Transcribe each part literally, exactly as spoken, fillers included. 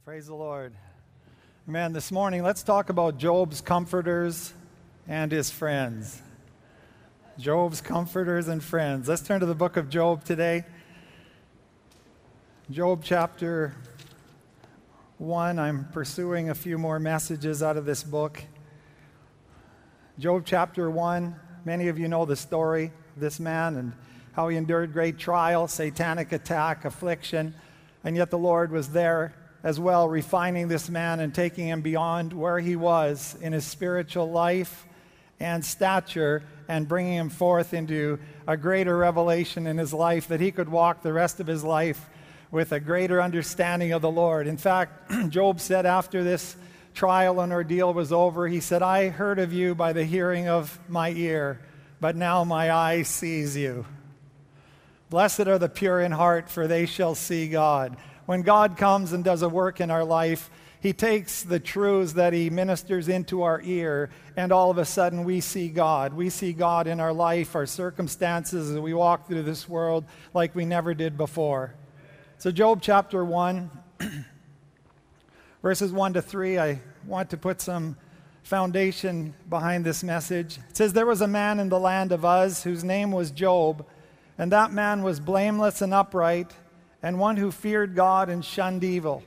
Praise the Lord. Man, this morning, let's talk about Job's comforters and his friends. Job's comforters and friends. Let's turn to the book of Job today. Job chapter one. I'm pursuing a few more messages out of this book. Job chapter one. Many of you know the story of this man and how he endured great trial, satanic attack, affliction, and yet the Lord was there as well, refining this man and taking him beyond where he was in his spiritual life and stature, and bringing him forth into a greater revelation in his life, that he could walk the rest of his life with a greater understanding of the Lord. In fact, Job said after this trial and ordeal was over, he said, "I heard of you by the hearing of my ear, but now my eye sees you. Blessed are the pure in heart, for they shall see God." When God comes and does a work in our life, he takes the truths that he ministers into our ear, and all of a sudden we see God. We see God in our life, our circumstances, as we walk through this world like we never did before. So Job chapter one, verses one to three, I want to put some foundation behind this message. It says, "There was a man in the land of Uz whose name was Job, and that man was blameless and upright, and one who feared God and shunned evil.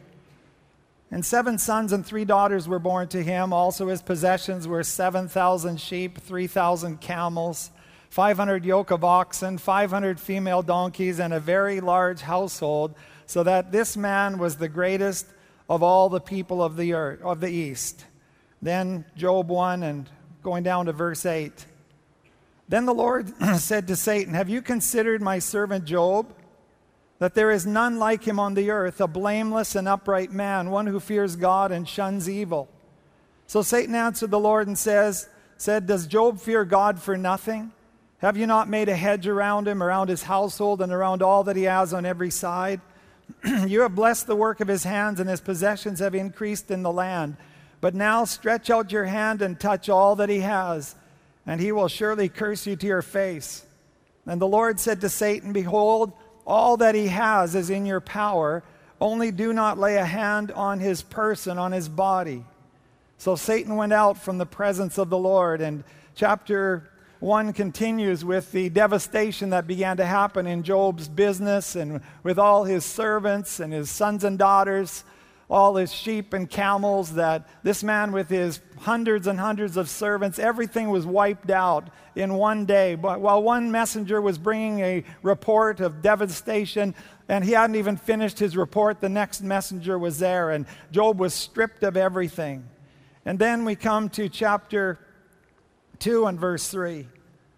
And seven sons and three daughters were born to him. Also his possessions were seven thousand sheep, three thousand camels, five hundred yoke of oxen, five hundred female donkeys, and a very large household, so that this man was the greatest of all the people of the earth, of the east." Then Job one, and going down to verse eight. "Then the Lord said to Satan, 'Have you considered my servant Job? That there is none like him on the earth, a blameless and upright man, one who fears God and shuns evil.' So Satan answered the Lord and says, said, 'Does Job fear God for nothing? Have you not made a hedge around him, around his household, and around all that he has on every side? You have blessed the work of his hands, and his possessions have increased in the land. But now stretch out your hand and touch all that he has, and he will surely curse you to your face.' And the Lord said to Satan, 'Behold, all that he has is in your power, only do not lay a hand on his person, on his body.' So Satan went out from the presence of the Lord." And chapter one continues with the devastation that began to happen in Job's business and with all his servants and his sons and daughters, all his sheep and camels, that this man with his hundreds and hundreds of servants, everything was wiped out in one day. But while one messenger was bringing a report of devastation, and he hadn't even finished his report, the next messenger was there, and Job was stripped of everything. And then we come to chapter two and verse three.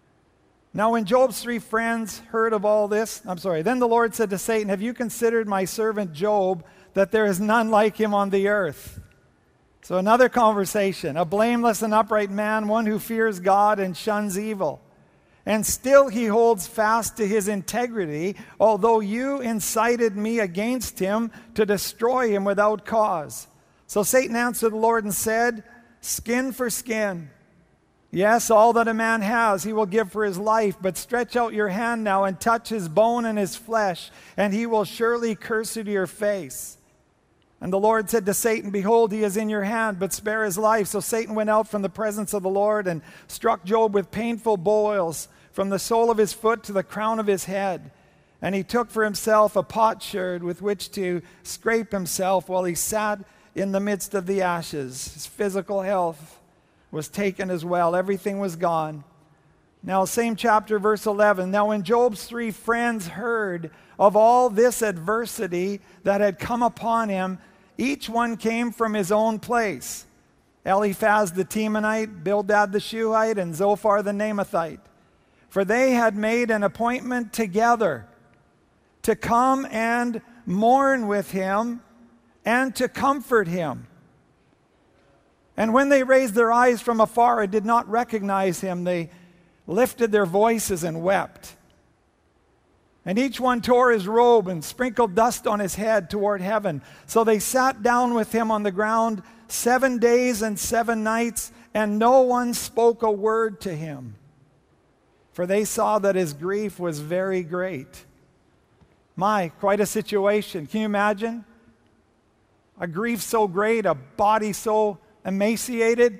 "Now when Job's three friends heard of all this," I'm sorry, "then the Lord said to Satan, 'Have you considered my servant Job, that there is none like him on the earth?'" So another conversation. "A blameless and upright man, one who fears God and shuns evil. And still he holds fast to his integrity, although you incited me against him to destroy him without cause." So Satan answered the Lord and said, "Skin for skin. Yes, all that a man has he will give for his life, but stretch out your hand now and touch his bone and his flesh, and he will surely curse you to your face." And the Lord said to Satan, "Behold, he is in your hand, but spare his life." So Satan went out from the presence of the Lord and struck Job with painful boils from the sole of his foot to the crown of his head. And he took for himself a potsherd with which to scrape himself while he sat in the midst of the ashes. His physical health was taken as well. Everything was gone. Now, same chapter, verse eleven. "Now when Job's three friends heard of all this adversity that had come upon him, each one came from his own place. Eliphaz the Temanite, Bildad the Shuhite, and Zophar the Naamathite. For they had made an appointment together to come and mourn with him and to comfort him. And when they raised their eyes from afar and did not recognize him, they lifted their voices and wept. And each one tore his robe and sprinkled dust on his head toward heaven. So they sat down with him on the ground seven days and seven nights, and no one spoke a word to him. For they saw that his grief was very great." My, quite a situation. Can you imagine? a grief so great, a body so emaciated,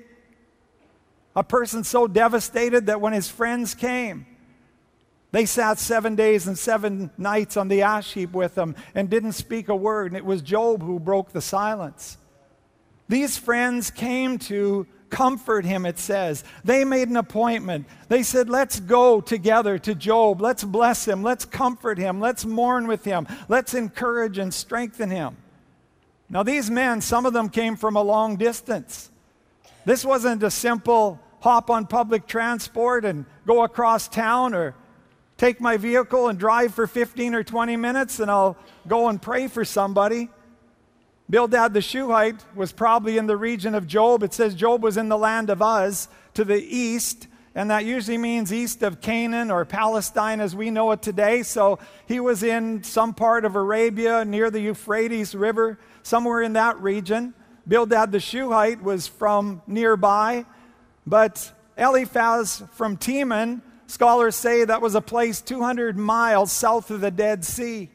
a person so devastated that when his friends came, they sat seven days and seven nights on the ash heap with him and didn't speak a word. And it was Job who broke the silence. These friends came to comfort him, it says. They made an appointment. They said, let's go together to Job. Let's bless him. Let's comfort him. Let's mourn with him. Let's encourage and strengthen him. Now these men, some of them came from a long distance. This wasn't a simple hop on public transport and go across town, or take my vehicle and drive for fifteen or twenty minutes and I'll go and pray for somebody. Bildad the Shuhite was probably in the region of Job. It says Job was in the land of Uz to the east, and that usually means east of Canaan or Palestine as we know it today. So he was in some part of Arabia near the Euphrates River, somewhere in that region. Bildad the Shuhite was from nearby, but Eliphaz from Teman, scholars say that was a place two hundred miles south of the Dead Sea.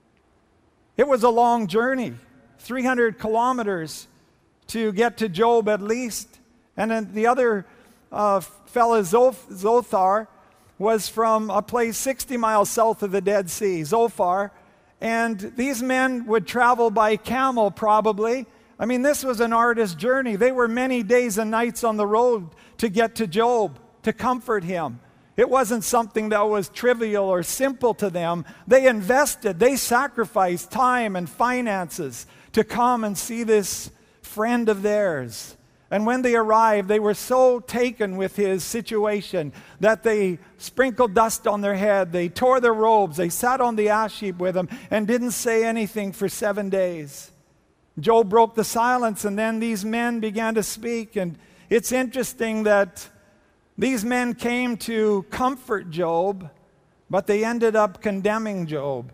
It was a long journey, three hundred kilometers to get to Job at least. And then the other uh, fellow, Zophar, was from a place sixty miles south of the Dead Sea, Zophar. And these men would travel by camel probably. I mean, this was an arduous journey. They were many days and nights on the road to get to Job, to comfort him. It wasn't something that was trivial or simple to them. They invested, they sacrificed time and finances to come and see this friend of theirs. And when they arrived, they were so taken with his situation that they sprinkled dust on their head, they tore their robes, they sat on the ash heap with him and didn't say anything for seven days. Job broke the silence, and then these men began to speak. And it's interesting that these men came to comfort Job, but they ended up condemning Job.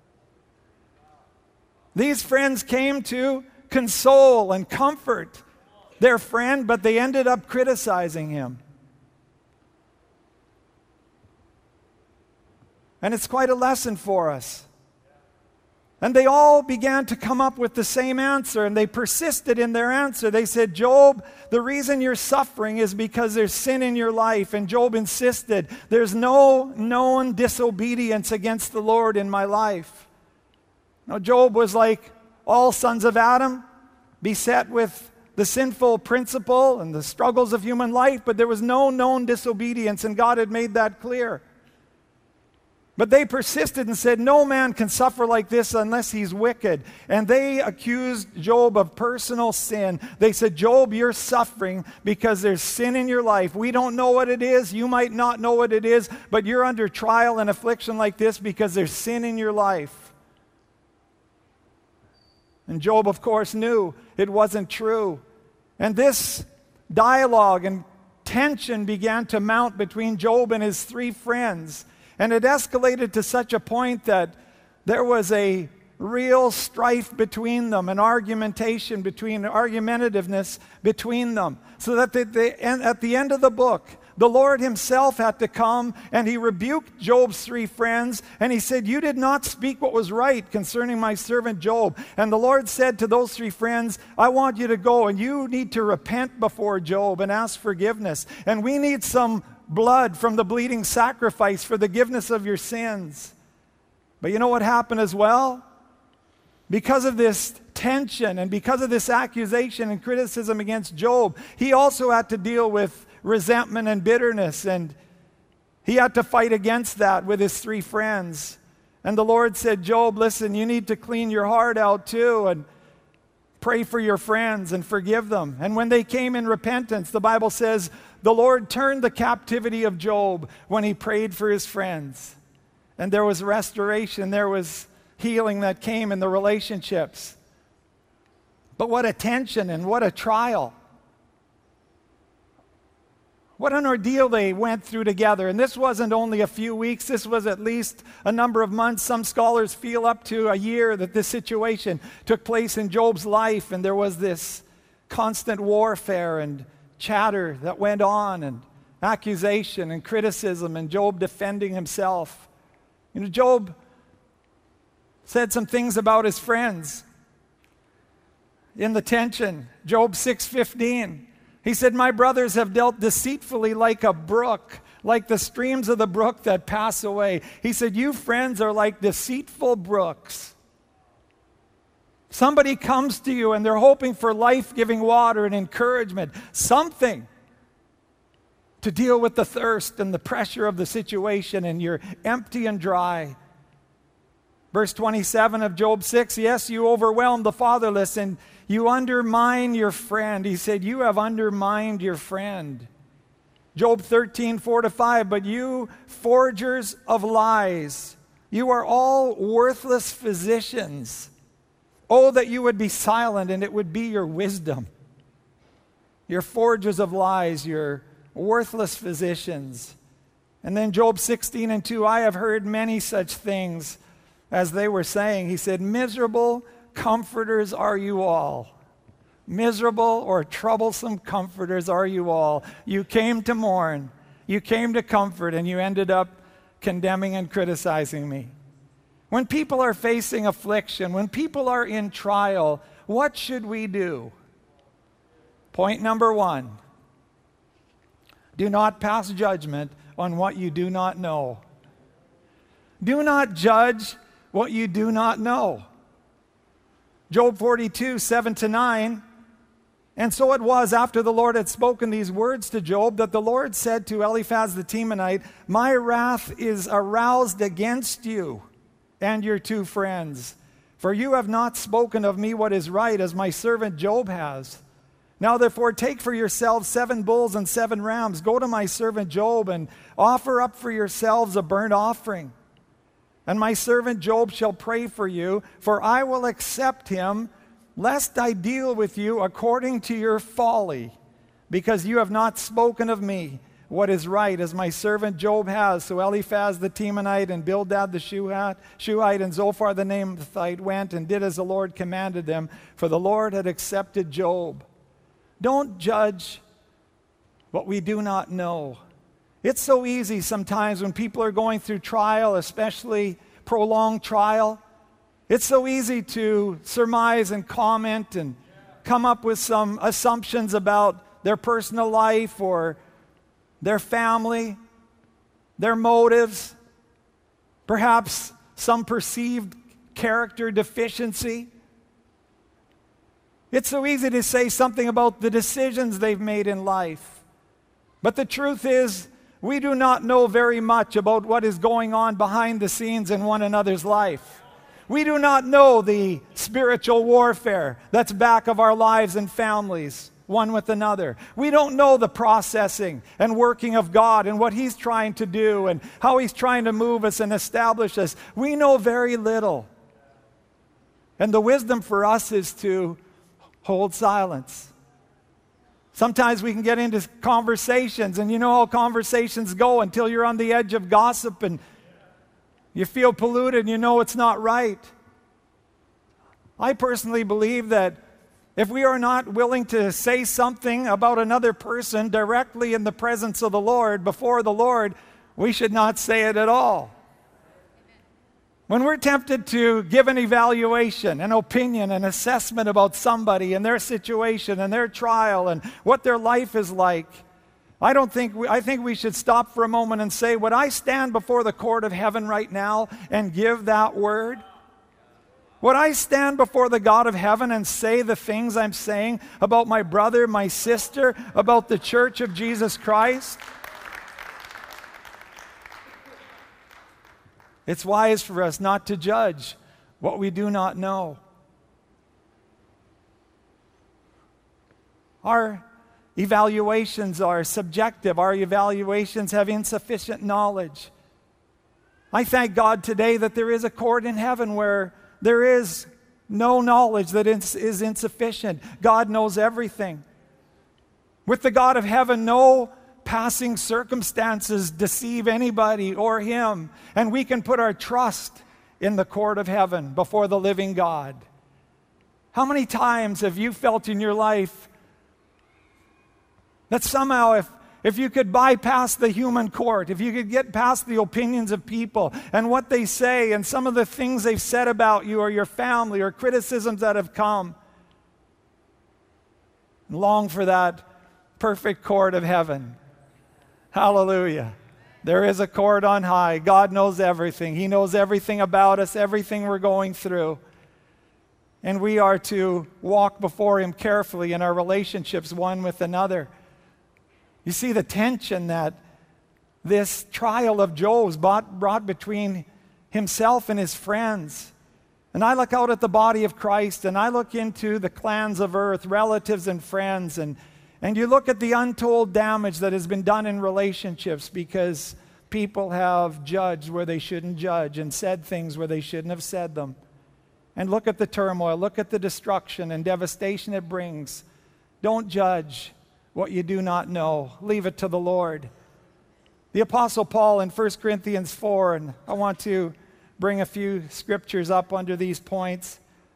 These friends came to console and comfort their friend, but they ended up criticizing him. And it's quite a lesson for us. And they all began to come up with the same answer, and they persisted in their answer. They said, Job, the reason you're suffering is because there's sin in your life. And Job insisted, there's no known disobedience against the Lord in my life. Now, Job was like all sons of Adam, beset with the sinful principle and the struggles of human life, but there was no known disobedience, and God had made that clear. But they persisted and said, no man can suffer like this unless he's wicked. And they accused Job of personal sin. They said, Job, you're suffering because there's sin in your life. We don't know what it is. You might not know what it is, but you're under trial and affliction like this because there's sin in your life. And Job, of course, knew it wasn't true. And this dialogue and tension began to mount between Job and his three friends. And it escalated to such a point that there was a real strife between them, an argumentation between, argumentativeness between them. So that they, they, and at the end of the book, the Lord himself had to come and he rebuked Job's three friends. And he said, you did not speak what was right concerning my servant Job. And the Lord said to those three friends, I want you to go and you need to repent before Job and ask forgiveness. And we need some blood from the bleeding sacrifice for the forgiveness of your sins. But you know what happened as well? Because of this tension and because of this accusation and criticism against Job, he also had to deal with resentment and bitterness, and he had to fight against that with his three friends. And the Lord said, Job, listen, you need to clean your heart out too and pray for your friends and forgive them. And when they came in repentance, the Bible says, the Lord turned the captivity of Job when he prayed for his friends. And there was restoration, there was healing that came in the relationships. But what a tension and what a trial. What an ordeal they went through together. And this wasn't only a few weeks, this was at least a number of months. Some scholars feel up to a year that this situation took place in Job's life, and there was this constant warfare and chatter that went on, and accusation and criticism, and Job defending himself. You know, Job said some things about his friends. in the tension. Job six fifteen. He said, my brothers have dealt deceitfully like a brook, like the streams of the brook that pass away. He said, you friends are like deceitful brooks. Somebody comes to you and they're hoping for life-giving water and encouragement, something to deal with the thirst and the pressure of the situation, and you're empty and dry. Verse twenty-seven of Job six, yes, you overwhelm the fatherless and you undermine your friend. He said, you have undermined your friend. Job thirteen, four to five, but you forgers of lies, you are all worthless physicians. Oh, that you would be silent and it would be your wisdom. You're forgers of lies, you're worthless physicians. And then Job sixteen and two, I have heard many such things as they were saying. He said, miserable comforters are you all. Miserable or troublesome comforters are you all. You came to mourn, you came to comfort, and you ended up condemning and criticizing me. When people are facing affliction, when people are in trial, what should we do? Point number one, do not pass judgment on what you do not know. Do not judge what you do not know. Job forty-two, seven to nine, and so it was after the Lord had spoken these words to Job that the Lord said to Eliphaz the Temanite, my wrath is aroused against you and your two friends, for you have not spoken of me what is right, as my servant Job has. Now therefore take for yourselves seven bulls and seven rams. Go to my servant Job and offer up for yourselves a burnt offering. And my servant Job shall pray for you, for I will accept him, lest I deal with you according to your folly, because you have not spoken of me what is right, as my servant Job has. So Eliphaz the Temanite and Bildad the Shuhite, Shuhite and Zophar the Naamathite went and did as the Lord commanded them, for the Lord had accepted Job. Don't judge what we do not know. It's so easy sometimes when people are going through trial, especially prolonged trial. It's so easy to surmise and comment and come up with some assumptions about their personal life or their family, their motives, perhaps some perceived character deficiency. It's so easy to say something about the decisions they've made in life. But the truth is, we do not know very much about what is going on behind the scenes in one another's life. We do not know the spiritual warfare that's back of our lives and families, one with another. We don't know the processing and working of God and what He's trying to do and how He's trying to move us and establish us. We know very little. And the wisdom for us is to hold silence. Sometimes we can get into conversations, and you know how conversations go until you're on the edge of gossip and you feel polluted and you know it's not right. I personally believe that if we are not willing to say something about another person directly in the presence of the Lord, before the Lord, we should not say it at all. When we're tempted to give an evaluation, an opinion, an assessment about somebody and their situation and their trial and what their life is like, I don't think we, I think we should stop for a moment and say, would I stand before the court of heaven right now and give that word? Would I stand before the God of heaven and say the things I'm saying about my brother, my sister, about the church of Jesus Christ? It's wise for us not to judge what we do not know. Our evaluations are subjective. Our evaluations have insufficient knowledge. I thank God today that there is a court in heaven where there is no knowledge that is insufficient. God knows everything. With the God of heaven, no passing circumstances deceive anybody or Him, and we can put our trust in the court of heaven before the living God. How many times have you felt in your life that somehow if, if you could bypass the human court, if you could get past the opinions of people and what they say and some of the things they've said about you or your family or criticisms that have come, and long for that perfect court of heaven. Hallelujah. There is a court on high. God knows everything. He knows everything about us, everything we're going through. And we are to walk before Him carefully in our relationships one with another. You see the tension that this trial of Job's brought, brought between himself and his friends. And I look out at the body of Christ, and I look into the clans of earth, relatives and friends, and, and you look at the untold damage that has been done in relationships because people have judged where they shouldn't judge and said things where they shouldn't have said them. And look at the turmoil, look at the destruction and devastation it brings. Don't judge what you do not know. Leave it to the Lord. The Apostle Paul in First Corinthians four, and I want to bring a few scriptures up under these points.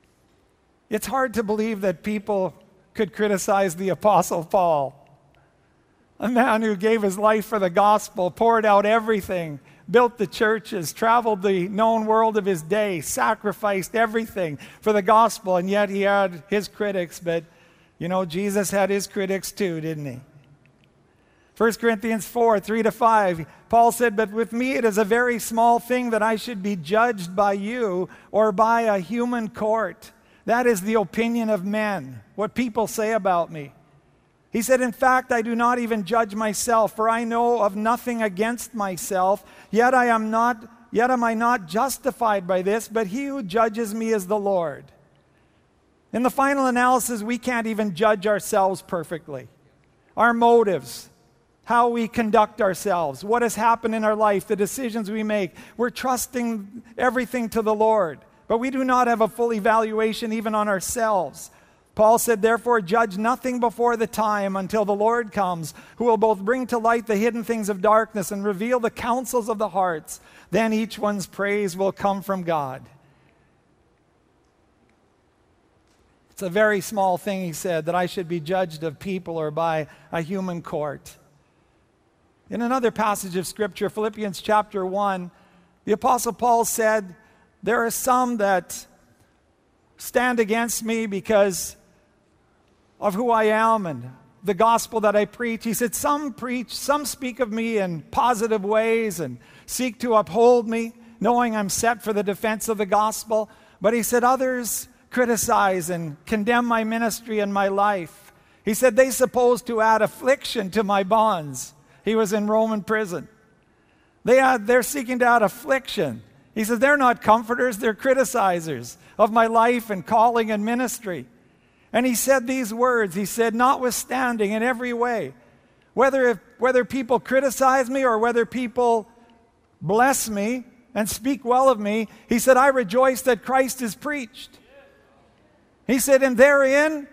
It's hard to believe that people could criticize the Apostle Paul, a man who gave his life for the gospel, poured out everything, built the churches, traveled the known world of his day, sacrificed everything for the gospel, and yet he had his critics. But, you know, Jesus had his critics too, didn't he? First Corinthians four, three to five, Paul said, "But with me it is a very small thing that I should be judged by you or by a human court. That is the opinion of men, what people say about me." He said, "In fact, I do not even judge myself, for I know of nothing against myself, yet I am not, yet am I not justified by this, but he who judges me is the Lord." In the final analysis, we can't even judge ourselves perfectly. Our motives, how we conduct ourselves, what has happened in our life, the decisions we make. We're trusting everything to the Lord, but we do not have a full evaluation even on ourselves. Paul said, "Therefore judge nothing before the time until the Lord comes, who will both bring to light the hidden things of darkness and reveal the counsels of the hearts. Then each one's praise will come from God." It's a very small thing, he said, that I should be judged of people or by a human court. In another passage of Scripture, Philippians chapter one, the Apostle Paul said, "There are some that stand against me because of who I am and the gospel that I preach." He said, "Some preach, some speak of me in positive ways and seek to uphold me, knowing I'm set for the defense of the gospel. But," he said, "others criticize and condemn my ministry and my life." He said, "They suppose to add affliction to my bonds." He was in Roman prison. They add, they're seeking to add affliction. He says, "They're not comforters, they're criticizers of my life and calling and ministry." And he said these words. He said, "Notwithstanding in every way, whether, if, whether people criticize me or whether people bless me and speak well of me," he said, "I rejoice that Christ is preached." He said, "And therein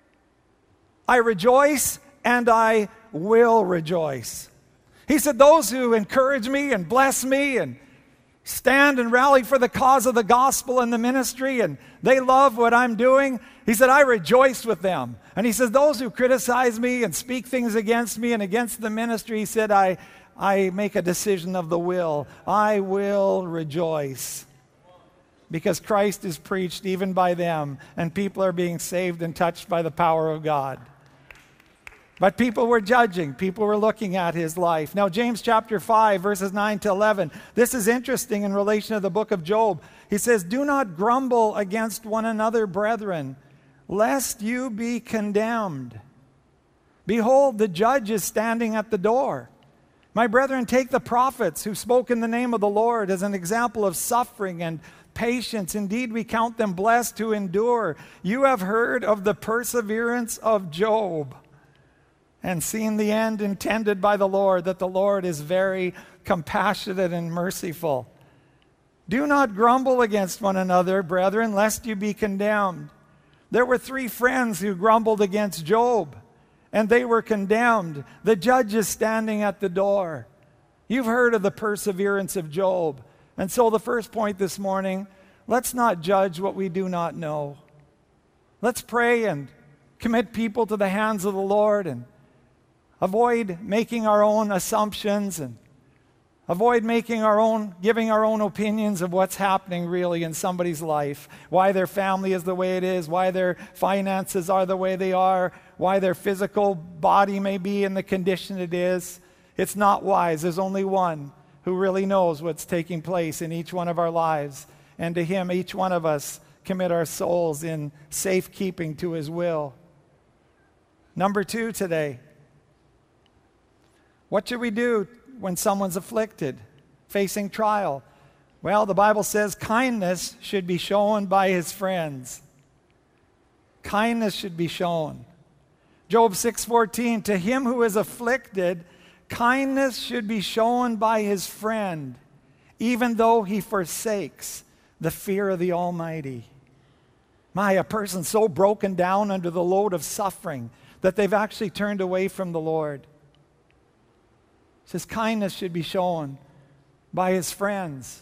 I rejoice and I will rejoice." He said, "Those who encourage me and bless me and stand and rally for the cause of the gospel and the ministry, and they love what I'm doing," he said, "I rejoice with them." And he says, "Those who criticize me and speak things against me and against the ministry," he said, I, I make a decision of the will. I will rejoice. Because Christ is preached even by them, and people are being saved and touched by the power of God. But people were judging. People were looking at his life. Now, James chapter five, verses nine to eleven. This is interesting in relation to the book of Job. He says, "Do not grumble against one another, brethren, lest you be condemned. Behold, the judge is standing at the door. My brethren, take the prophets who spoke in the name of the Lord as an example of suffering and patience. Indeed, we count them blessed who endure. You have heard of the perseverance of Job and seen the end intended by the Lord, that the Lord is very compassionate and merciful. Do not grumble against one another, brethren, lest you be condemned. There were three friends who grumbled against Job, and they were condemned. The judge is standing at the door." You've heard of the perseverance of Job. And so the first point this morning, let's not judge what we do not know. Let's pray and commit people to the hands of the Lord and avoid making our own assumptions and Avoid making our own, giving our own opinions of what's happening really in somebody's life, why their family is the way it is, why their finances are the way they are, why their physical body may be in the condition it is. It's not wise. There's only one who really knows what's taking place in each one of our lives. And to him, each one of us commit our souls in safekeeping to his will. Number two today. What should we do when someone's afflicted, facing trial? Well, the Bible says kindness should be shown by his friends. Kindness should be shown. Job six fourteen, to him who is afflicted, kindness should be shown by his friend, even though he forsakes the fear of the Almighty. My, a person so broken down under the load of suffering that they've actually turned away from the Lord. It says kindness should be shown by his friends.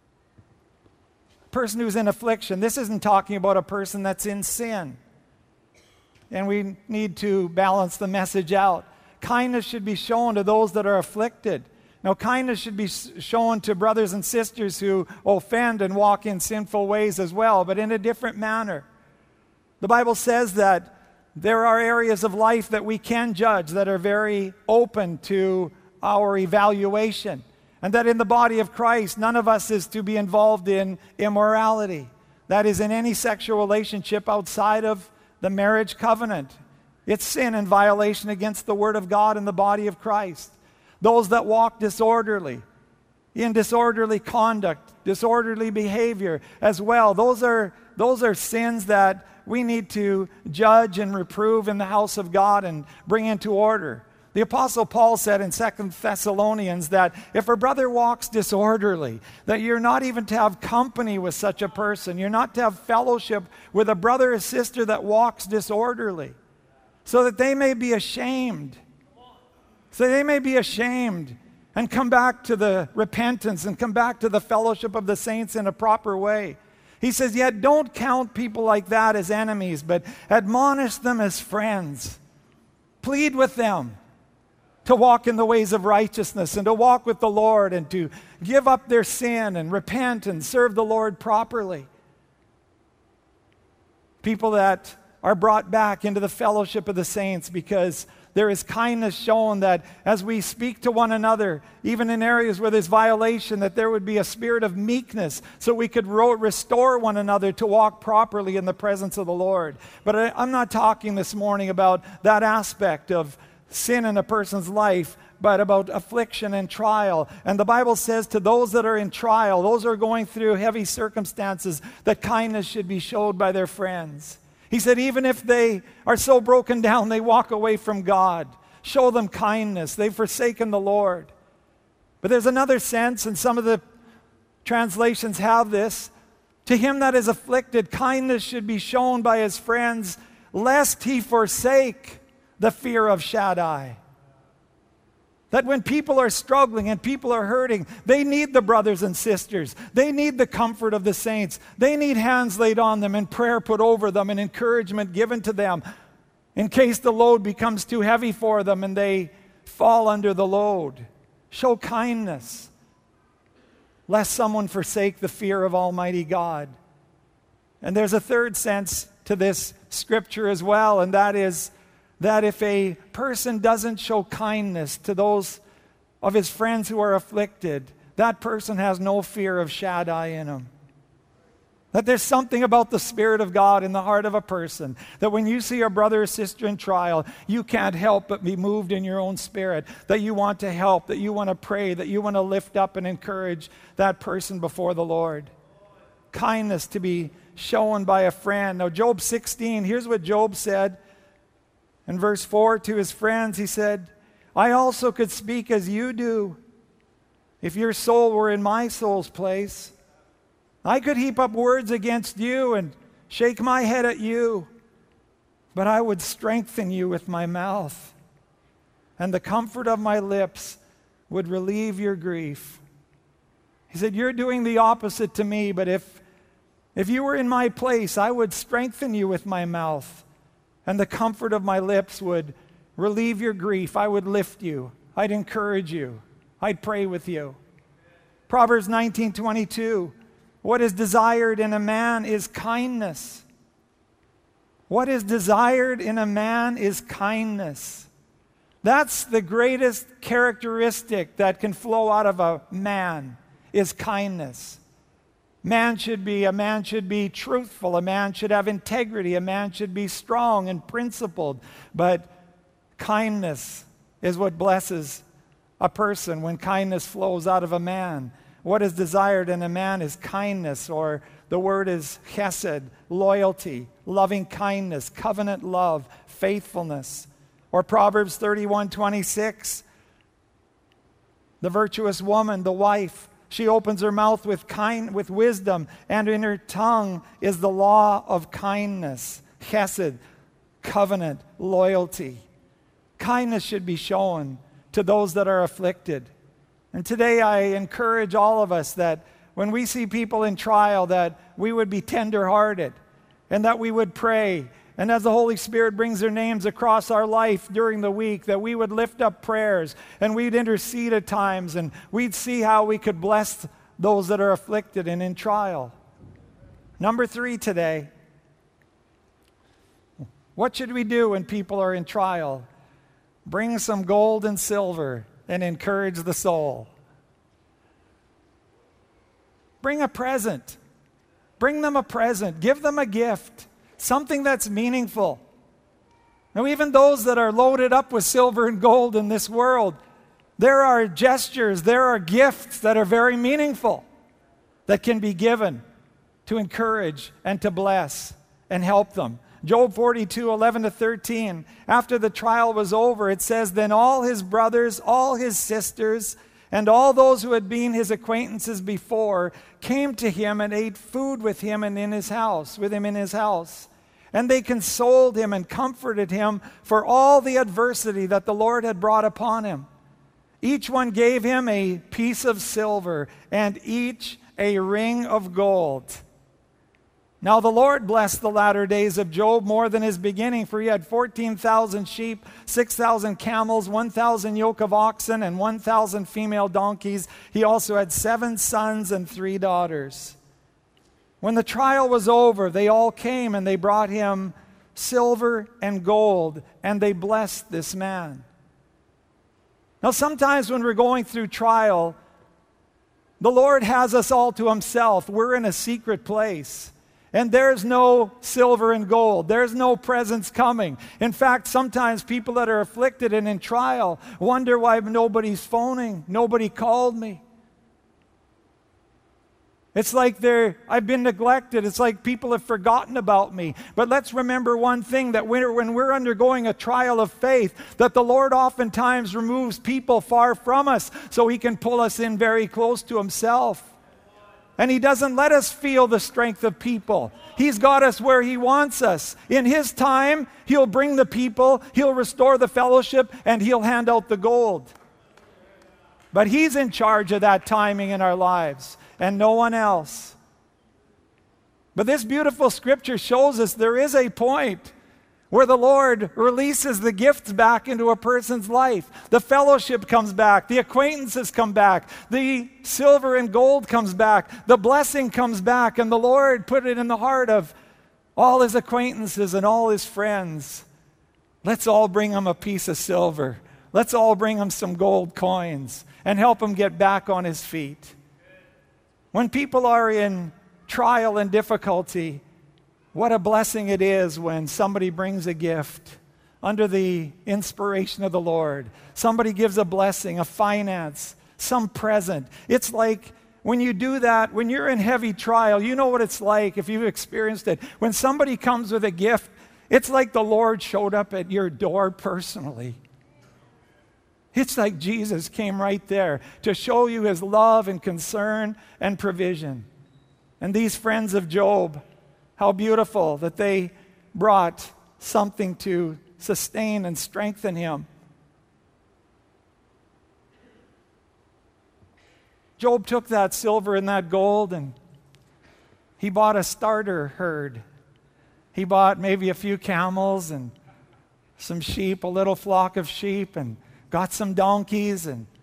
A person who's in affliction, this isn't talking about a person that's in sin. And we need to balance the message out. Kindness should be shown to those that are afflicted. Now, kindness should be shown to brothers and sisters who offend and walk in sinful ways as well, but in a different manner. The Bible says that there are areas of life that we can judge that are very open to our evaluation, and that in the body of Christ, none of us is to be involved in immorality. That is, in any sexual relationship outside of the marriage covenant. It's sin and violation against the Word of God in the body of Christ. Those that walk disorderly, in disorderly conduct, disorderly behavior as well, those are, those are sins that we need to judge and reprove in the house of God and bring into order. The Apostle Paul said in Second Thessalonians that if a brother walks disorderly, that you're not even to have company with such a person. You're not to have fellowship with a brother or sister that walks disorderly, so that they may be ashamed. So they may be ashamed and come back to the repentance and come back to the fellowship of the saints in a proper way. He says, yet don't count people like that as enemies, but admonish them as friends. Plead with them to walk in the ways of righteousness and to walk with the Lord and to give up their sin and repent and serve the Lord properly. People that are brought back into the fellowship of the saints because there is kindness shown, that as we speak to one another, even in areas where there's violation, that there would be a spirit of meekness so we could ro- restore one another to walk properly in the presence of the Lord. But I, I'm not talking this morning about that aspect of sin in a person's life, but about affliction and trial. And the Bible says to those that are in trial, those who are going through heavy circumstances, that kindness should be showed by their friends. He said, even if they are so broken down, they walk away from God, show them kindness. They've forsaken the Lord. But there's another sense, and some of the translations have this. To him that is afflicted, kindness should be shown by his friends, lest he forsake the fear of Shaddai. That when people are struggling and people are hurting, they need the brothers and sisters. They need the comfort of the saints. They need hands laid on them and prayer put over them and encouragement given to them in case the load becomes too heavy for them and they fall under the load. Show kindness, lest someone forsake the fear of Almighty God. And there's a third sense to this scripture as well, and that is that if a person doesn't show kindness to those of his friends who are afflicted, that person has no fear of Shaddai in him. That there's something about the Spirit of God in the heart of a person, that when you see a brother or sister in trial, you can't help but be moved in your own spirit, that you want to help, that you want to pray, that you want to lift up and encourage that person before the Lord. Kindness to be shown by a friend. Now, Job sixteen, here's what Job said. In verse four, to his friends, he said, I also could speak as you do if your soul were in my soul's place. I could heap up words against you and shake my head at you, but I would strengthen you with my mouth, and the comfort of my lips would relieve your grief. He said, you're doing the opposite to me, but if, if you were in my place, I would strengthen you with my mouth, and the comfort of my lips would relieve your grief. I would lift you. I'd encourage you. I'd pray with you. Proverbs nineteen twenty-two, what is desired in a man is kindness. What is desired in a man is kindness. That's the greatest characteristic that can flow out of a man, is kindness. Man should be, a man should be truthful, a man should have integrity, a man should be strong and principled. But kindness is what blesses a person when kindness flows out of a man. What is desired in a man is kindness, or the word is chesed, loyalty, loving kindness, covenant love, faithfulness. Or Proverbs thirty-one twenty-six, the virtuous woman, the wife, she opens her mouth with kind, with wisdom, and in her tongue is the law of kindness, chesed, covenant, loyalty. Kindness should be shown to those that are afflicted. And today I encourage all of us that when we see people in trial, that we would be tender-hearted and that we would pray. And as the Holy Spirit brings their names across our life during the week, that we would lift up prayers and we'd intercede at times and we'd see how we could bless those that are afflicted and in trial. Number three today, what should we do when people are in trial? Bring some gold and silver and encourage the soul. Bring a present. Bring them a present. Give them a gift. Something that's meaningful. Now, even those that are loaded up with silver and gold in this world, there are gestures, there are gifts that are very meaningful that can be given to encourage and to bless and help them. Job forty-two, eleven to thirteen, after the trial was over, it says, then all his brothers, all his sisters, and all those who had been his acquaintances before came to him and ate food with him and in his house, with him in his house. And they consoled him and comforted him for all the adversity that the Lord had brought upon him. Each one gave him a piece of silver and each a ring of gold. Now the Lord blessed the latter days of Job more than his beginning, for he had fourteen thousand sheep, six thousand camels, one thousand yoke of oxen, and one thousand female donkeys. He also had seven sons and three daughters. When the trial was over, they all came and they brought him silver and gold, and they blessed this man. Now sometimes when we're going through trial, the Lord has us all to himself. We're in a secret place. And there's no silver and gold. There's no presents coming. In fact, sometimes people that are afflicted and in trial wonder why nobody's phoning. Nobody called me. It's like they're, I've been neglected. It's like people have forgotten about me. But let's remember one thing, that when, when we're undergoing a trial of faith, that the Lord oftentimes removes people far from us so he can pull us in very close to himself. And he doesn't let us feel the strength of people. He's got us where he wants us. In his time, he'll bring the people, he'll restore the fellowship, and he'll hand out the gold. But he's in charge of that timing in our lives, and no one else. But this beautiful scripture shows us there is a point where the Lord releases the gifts back into a person's life. The fellowship comes back. The acquaintances come back. The silver and gold comes back. The blessing comes back. And the Lord put it in the heart of all his acquaintances and all his friends. Let's all bring him a piece of silver. Let's all bring him some gold coins and help him get back on his feet. When people are in trial and difficulty, what a blessing it is when somebody brings a gift under the inspiration of the Lord. Somebody gives a blessing, a finance, some present. It's like when you do that, when you're in heavy trial, you know what it's like if you've experienced it. When somebody comes with a gift, it's like the Lord showed up at your door personally. It's like Jesus came right there to show you his love and concern and provision. And these friends of Job, how beautiful that they brought something to sustain and strengthen him. Job took that silver and that gold and he bought a starter herd. He bought maybe a few camels and some sheep, a little flock of sheep, and got some donkeys, and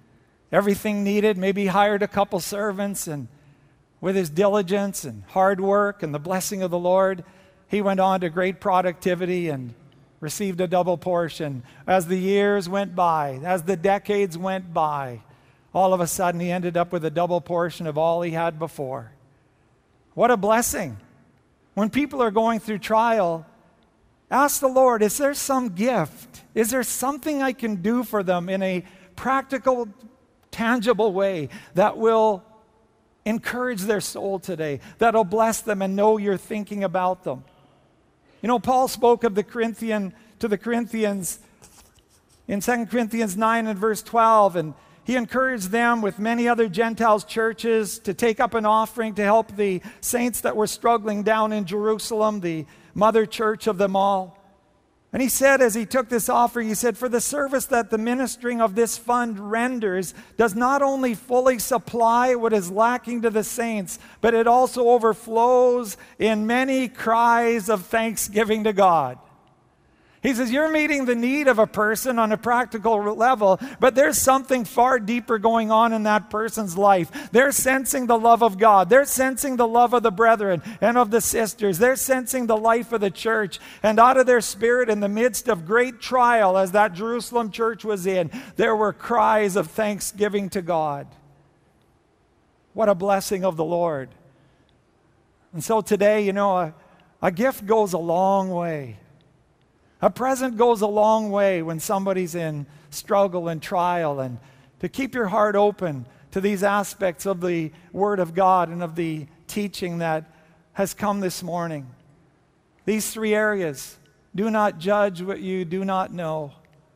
everything needed, maybe hired a couple servants, and with his diligence and hard work and the blessing of the Lord, he went on to great productivity and received a double portion. As the years went by, as the decades went by, all of a sudden he ended up with a double portion of all he had before. What a blessing. When people are going through trial, ask the Lord, is there some gift? Is there something I can do for them in a practical, tangible way that will encourage their soul today, that will bless them and know you're thinking about them? You know, Paul spoke of the Corinthian to the Corinthians in Second Corinthians nine and verse twelve, and he encouraged them with many other Gentiles churches to take up an offering to help the saints that were struggling down in Jerusalem, the mother church of them all. And he said, as he took this offering, he said, for the service that the ministering of this fund renders does not only fully supply what is lacking to the saints, but it also overflows in many cries of thanksgiving to God. He says, you're meeting the need of a person on a practical level, but there's something far deeper going on in that person's life. They're sensing the love of God. They're sensing the love of the brethren and of the sisters. They're sensing the life of the church. And out of their spirit, in the midst of great trial, as that Jerusalem church was in, there were cries of thanksgiving to God. What a blessing of the Lord. And so today, you know, a, a gift goes a long way. A present goes a long way when somebody's in struggle and trial, and to keep your heart open to these aspects of the Word of God and of the teaching that has come this morning. These three areas: do not judge what you do not know.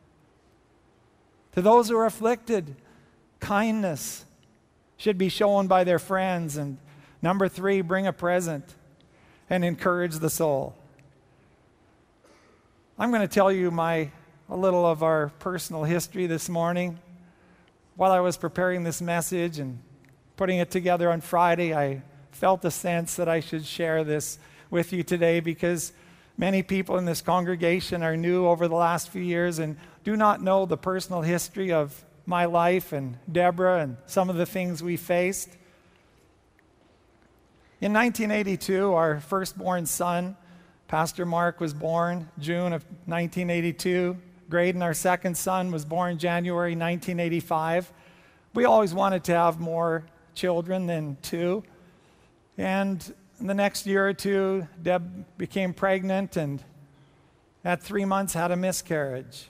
To those who are afflicted, kindness should be shown by their friends. And number three, bring a present and encourage the soul. I'm going to tell you my a little of our personal history this morning. While I was preparing this message and putting it together on Friday, I felt a sense that I should share this with you today, because many people in this congregation are new over the last few years and do not know the personal history of my life and Deborah and some of the things we faced. In nineteen eighty-two, our firstborn son, Pastor Mark, was born June of nineteen eighty-two. Graydon, our second son, was born January nineteen eighty-five. We always wanted to have more children than two. And in the next year or two, Deb became pregnant, and at three months had a miscarriage.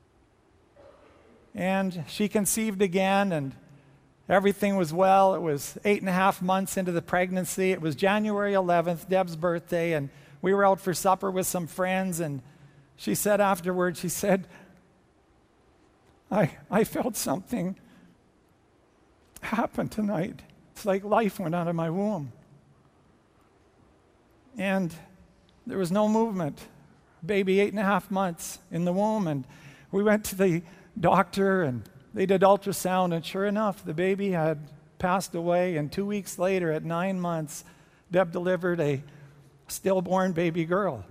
And she conceived again, and everything was well. It was eight and a half months into the pregnancy. It was January eleventh, Deb's birthday, and we were out for supper with some friends, and she said afterwards, she said, I, I felt something happen tonight. It's like life went out of my womb. And there was no movement. Baby eight and a half months in the womb, and we went to the doctor, and they did ultrasound, and sure enough, the baby had passed away, and two weeks later, at nine months, Deb delivered a stillborn baby girl.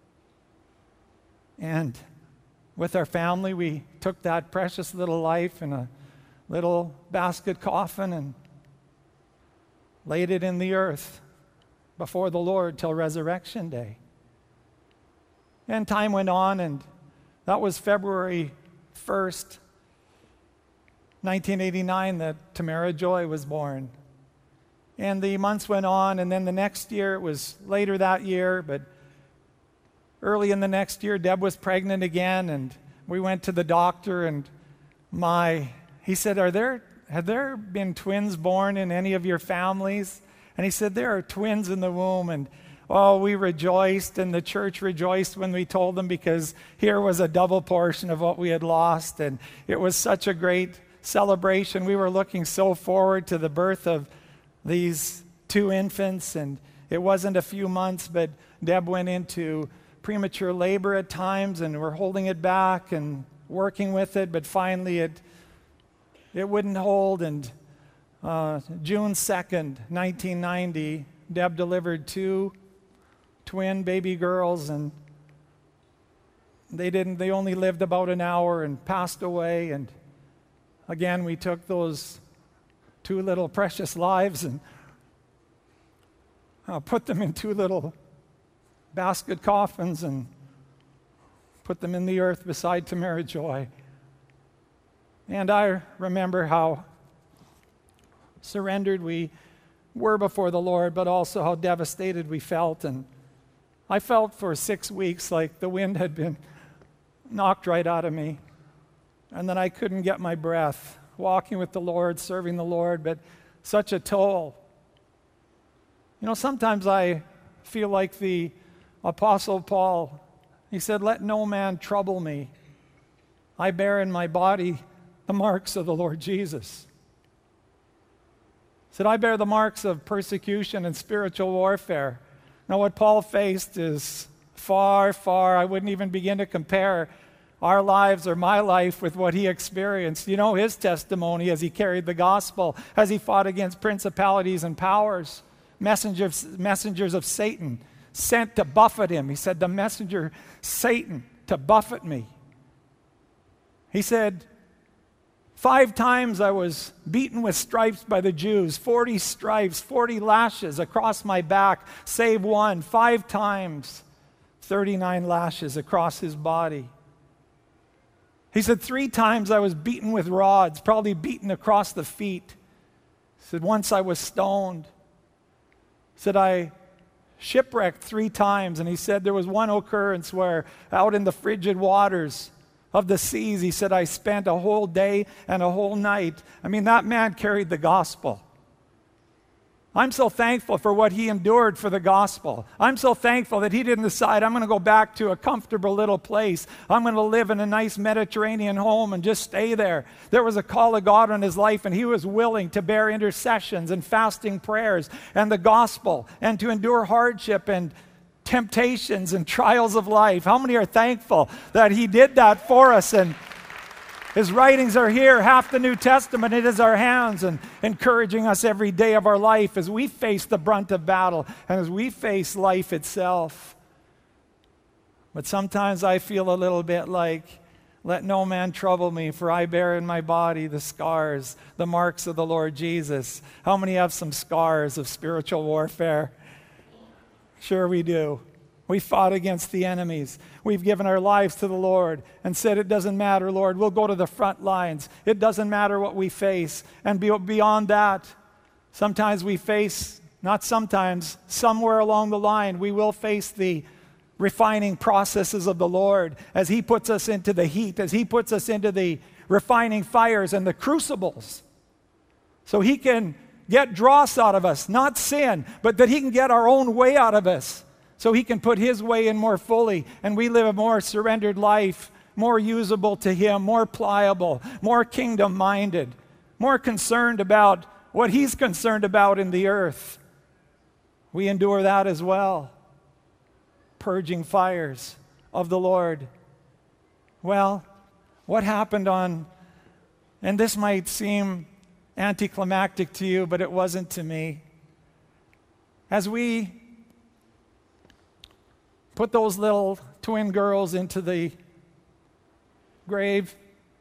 And with our family, we took that precious little life in a little basket coffin and laid it in the earth before the Lord till Resurrection Day. And time went on, and that was February first, nineteen eighty-nine, that Tamara Joy was born. And the months went on, and then the next year, it was later that year, but early in the next year, Deb was pregnant again, and we went to the doctor, and my, he said, Are there, have there been twins born in any of your families? And he said, there are twins in the womb, and oh, we rejoiced, and the church rejoiced when we told them, because here was a double portion of what we had lost, and it was such a great celebration. We were looking so forward to the birth of these two infants, and it wasn't a few months, but Deb went into premature labor at times, and we're holding it back and working with it, but finally it it wouldn't hold, and uh, June second, nineteen ninety, Deb delivered two twin baby girls, and they didn't, they only lived about an hour and passed away, and again, we took those two little precious lives and uh, put them in two little basket coffins and put them in the earth beside Tamara Joy. And I remember how surrendered we were before the Lord, but also how devastated we felt. And I felt for six weeks like the wind had been knocked right out of me, and then I couldn't get my breath, walking with the Lord, serving the Lord, but such a toll. You know, sometimes I feel like the Apostle Paul. He said, "Let no man trouble me. I bear in my body the marks of the Lord Jesus." He said, "I bear the marks of persecution and spiritual warfare." Now, what Paul faced is far, far, I wouldn't even begin to compare our lives or my life with what he experienced. You know his testimony as he carried the gospel, as he fought against principalities and powers, messengers, messengers of Satan, sent to buffet him. He said, "The messenger Satan to buffet me." He said, "Five times I was beaten with stripes by the Jews, forty stripes, forty lashes across my back, save one. Five times, thirty-nine lashes across his body." He said, "Three times I was beaten with rods, probably beaten across the feet." He said, "Once I was stoned." He said, "I shipwrecked three times." And he said there was one occurrence where out in the frigid waters of the seas, he said, "I spent a whole day and a whole night." I mean, that man carried the gospel. I'm so thankful for what he endured for the gospel. I'm so thankful that he didn't decide, "I'm going to go back to a comfortable little place. I'm going to live in a nice Mediterranean home and just stay there." There was a call of God on his life, and he was willing to bear intercessions and fasting prayers and the gospel and to endure hardship and temptations and trials of life. How many are thankful that he did that for us? And his writings are here. Half the New Testament, it is our hands, and encouraging us every day of our life as we face the brunt of battle and as we face life itself. But sometimes I feel a little bit like, "Let no man trouble me, for I bear in my body the scars, the marks of the Lord Jesus." How many have some scars of spiritual warfare? Sure we do. We fought against the enemies. We've given our lives to the Lord and said, "It doesn't matter, Lord. We'll go to the front lines. It doesn't matter what we face." And beyond that, sometimes we face, not sometimes, somewhere along the line, we will face the refining processes of the Lord as he puts us into the heat, as he puts us into the refining fires and the crucibles. So he can get dross out of us, not sin, but that he can get our own way out of us. So he can put his way in more fully, and we live a more surrendered life, more usable to him, more pliable, more kingdom-minded, more concerned about what he's concerned about in the earth. We endure that as well. Purging fires of the Lord. Well, what happened on, and this might seem anticlimactic to you, but it wasn't to me. As we put those little twin girls into the grave,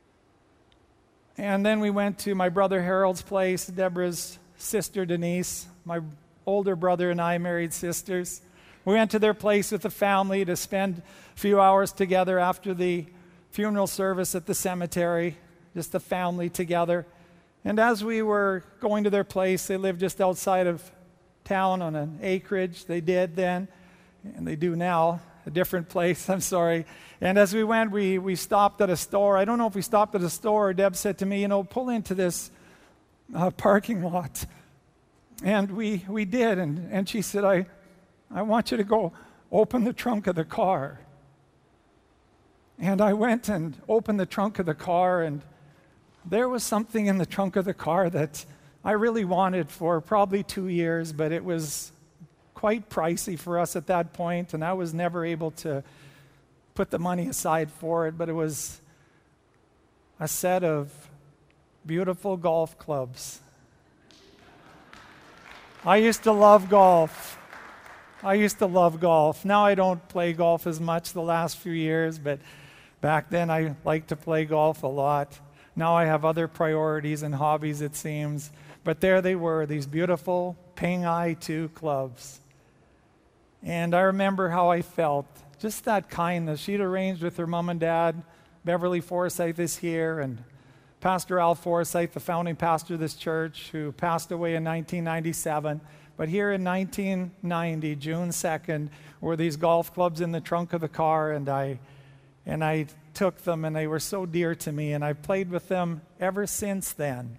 and then we went to my brother Harold's place, Deborah's sister Denise, my older brother and I, married sisters. We went to their place with the family to spend a few hours together after the funeral service at the cemetery, just the family together. And as we were going to their place, they lived just outside of town on an acreage. They did then, and they do now, a different place, I'm sorry. And as we went, we, we stopped at a store. I don't know if we stopped at a store, or Deb said to me, "You know, pull into this uh, parking lot." And we, we did, and, and she said, I, I want you to go open the trunk of the car. And I went and opened the trunk of the car, and there was something in the trunk of the car that I really wanted for probably two years, but it was quite pricey for us at that point, and I was never able to put the money aside for it, but it was a set of beautiful golf clubs. I used to love golf. I used to love golf. Now I don't play golf as much the last few years, but back then I liked to play golf a lot. Now I have other priorities and hobbies, it seems. But there they were, these beautiful Ping Ai two clubs. And I remember how I felt, just that kindness. She'd arranged with her mom and dad. Beverly Forsyth is here, and Pastor Al Forsyth, the founding pastor of this church, who passed away in nineteen ninety-seven. But here in nineteen ninety, June second, were these golf clubs in the trunk of the car, and I and I took them, and they were so dear to me, and I've played with them ever since then.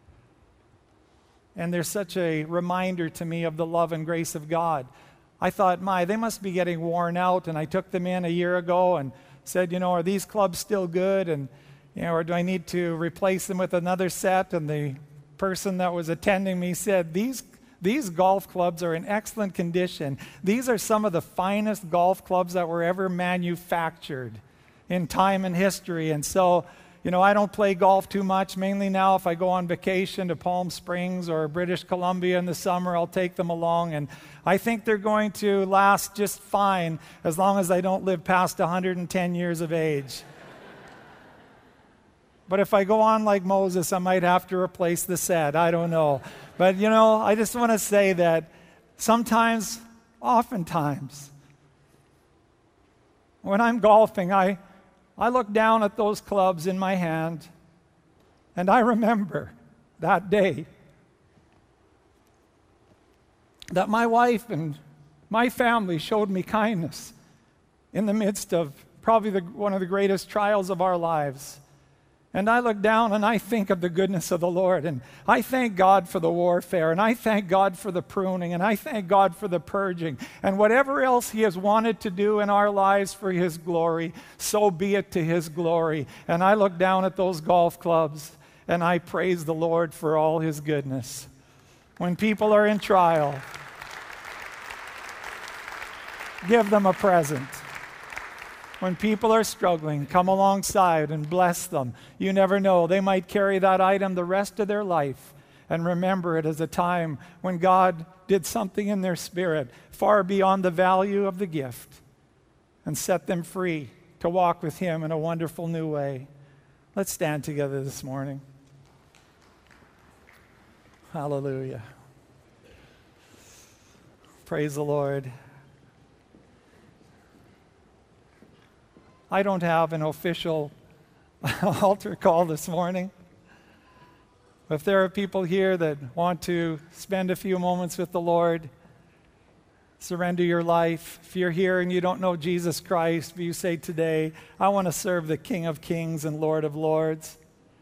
And they're such a reminder to me of the love and grace of God. I thought, my, they must be getting worn out, and I took them in a year ago and said, you know, are these clubs still good? And, you know, or do I need to replace them with another set? And the person that was attending me said, these These golf clubs are in excellent condition. These are some of the finest golf clubs that were ever manufactured in time and history. And so, you know, I don't play golf too much. Mainly now, if I go on vacation to Palm Springs or British Columbia in the summer, I'll take them along. And I think they're going to last just fine as long as I don't live past one hundred ten years of age. But if I go on like Moses, I might have to replace the set. I don't know. But, you know, I just want to say that sometimes, oftentimes, when I'm golfing, I, I look down at those clubs in my hand, and I remember that day that my wife and my family showed me kindness in the midst of probably the, one of the greatest trials of our lives. And I look down and I think of the goodness of the Lord, and I thank God for the warfare, and I thank God for the pruning, and I thank God for the purging, and whatever else He has wanted to do in our lives for His glory, so be it to His glory. And I look down at those golf clubs and I praise the Lord for all His goodness. When people are in trial, give them a present. When people are struggling, come alongside and bless them. You never know. They might carry that item the rest of their life and remember it as a time when God did something in their spirit far beyond the value of the gift and set them free to walk with Him in a wonderful new way. Let's stand together this morning. Hallelujah. Praise the Lord. I don't have an official altar call this morning. If there are people here that want to spend a few moments with the Lord, surrender your life. If you're here and you don't know Jesus Christ, but you say today, I want to serve the King of Kings and Lord of Lords.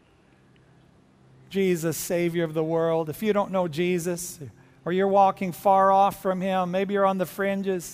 Jesus, Savior of the world. If you don't know Jesus, or you're walking far off from Him, maybe you're on the fringes,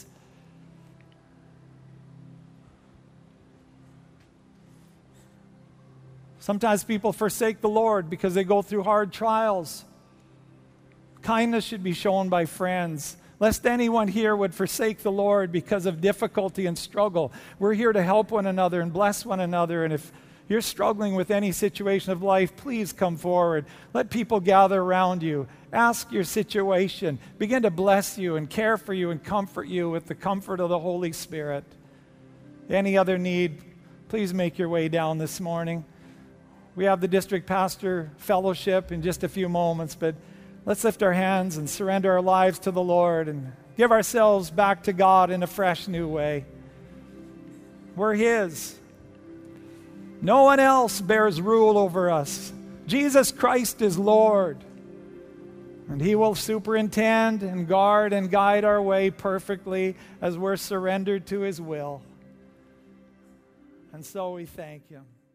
sometimes people forsake the Lord because they go through hard trials. Kindness should be shown by friends, lest anyone here would forsake the Lord because of difficulty and struggle. We're here to help one another and bless one another. And if you're struggling with any situation of life, please come forward. Let people gather around you. Ask your situation. Begin to bless you and care for you and comfort you with the comfort of the Holy Spirit. Any other need, please make your way down this morning. We have the district pastor fellowship in just a few moments, but let's lift our hands and surrender our lives to the Lord and give ourselves back to God in a fresh new way. We're His. No one else bears rule over us. Jesus Christ is Lord, and He will superintend and guard and guide our way perfectly as we're surrendered to His will. And so we thank Him.